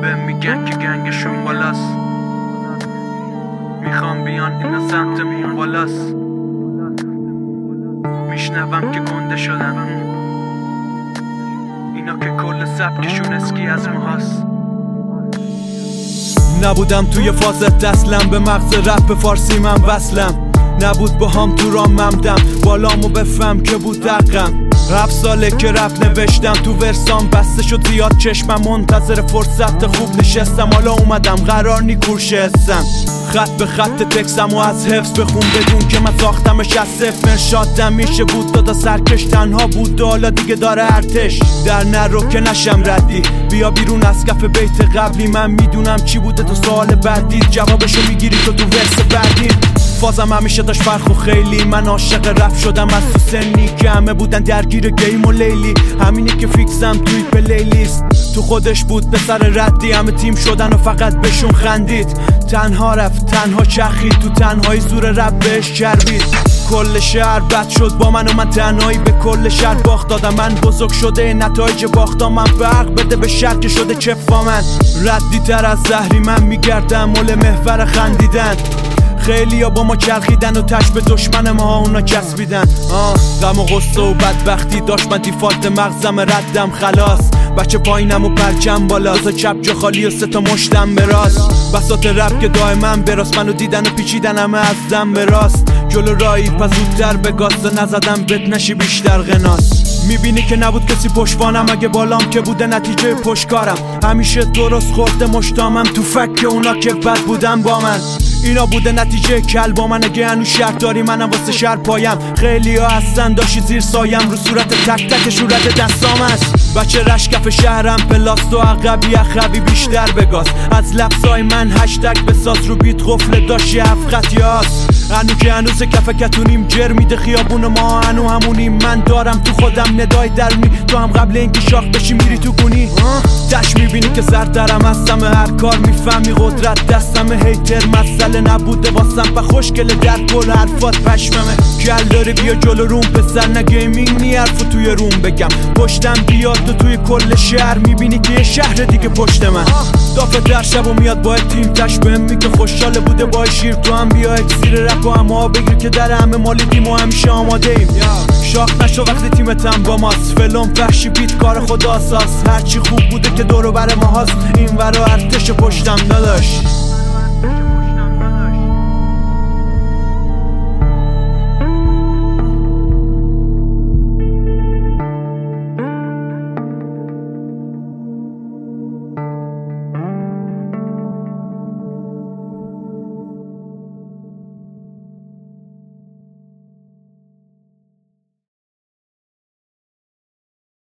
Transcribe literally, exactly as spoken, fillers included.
به میگن که گنگشون بالاست، میخوام بیان اینا سمتمون بالاست. میشنوم که گنده شدن اینا که کل سبکشون اسکی از ماهاست. نبودم توی فاز دستلم، به مغز رپ فارسی من وصلم. نبود با هم تو رام ممدم، بالامو بفهم که بود دقم. هفت ساله که رپ نوشتم، تو ورسام بسته شد زیاد چشمم. منتظر فرصت خوب نشستم، حالا اومدم قرار نی کورشه هستم. خط به خط تکسم و از حفظ بخون بدون که من ساختمش از صفر. مرشادم میشه بود دادا سرکش، تنها بود و حالا دیگه داره ارتش. در نرو که نشم ردی، بیا بیرون از کف بیت قبلی. من میدونم چی بوده تو سوال بعدی، جوابشو میگیری تو تو ورس بعدی. فازم همیشه داشت فرق و خیلی، من عاشق رپ شدم از تو سنی که همه بودن درگیر گیم و لیلی. همینی که فیکسم توی پلیلیست، تو خودش بود به سر ردی. همه تیم شدن و فقط بهشون خندید، تنها رفت تنها چرخید، تو تنهایی زور رپ بهش چربید. کل شهر بد شد با من و من تنهایی به کل شهر باخت دادم. من بزرگ شده نتایج باختم، من فرق بده به شهر که شده چفا. من ردی تر از زهری من میگردم، مول محور خندیدن. خیلی ها با ما چرخیدن و تش به دشمن ما ها اونا چسبیدن. آه غم و غصه و بدبختی داشت، من دیفالت مغزم ردم خلاص. بچه پایینم و پرچم بالا، تا چپ جا خالی و سه تا مشتم به راست. بساط رپ که دائما براست، منو دیدن و پیچیدن همه از دم به راست. جلو رایی پس زودتر به گاز نزدم بد نشی بیشتر غناس. میبینی که نبود کسی پشتوانم، اگه بالام که بوده نتیجه پشتکارم. همیشه درست خورده مشتامم تو فک اونا که بد بودن با من. اینا بوده نتیجه کل با من، اگه هنوز شهر داری منم واسه شهر پایم. خیلی ها هستن داشتی زیر سایم، رو صورت تک تک شورت دستام است. بچه رشکف شهرم پلاست و عقبی اخوی بیشتر بگاز. از لفظای من هشتگ بساز، رو بیت غفله داشتی هفت خط یاست. هنو که هنوز کف کتونیم جر میده خیابون ما، هنو همونیم. من دارم تو خودم ندای درونی، تو هم قبل اینکه شاخ بشی میری تو گونی. تش میبینی که زردرم هستم، هر کار میفهمی قدرت دستم. هیتر مسئله نبوده واسم و خوشگل در کل حرفات پشممه. کل داره بیا جلو روم پسر، نه گیمینگ نی حرفو توی روم بگم. پشتم بیاد تو توی کل شهر، میبینی که یه شهر دیگه پشت من. دافه در شب و میاد با تیم تش بهم میگه خوشحاله بوده با شیر. تو هم بیا اکسیر رپ و اما بگیر که در همه مالی تیم و همیشه آماده ایم. شاخ نشو وقتی تیمتم با ماست، فلوم وحشی بیت کار خدا اساس. هرچی خوب بوده که دورو بر ما هاست، این ورا ارتش پشتم نداشت.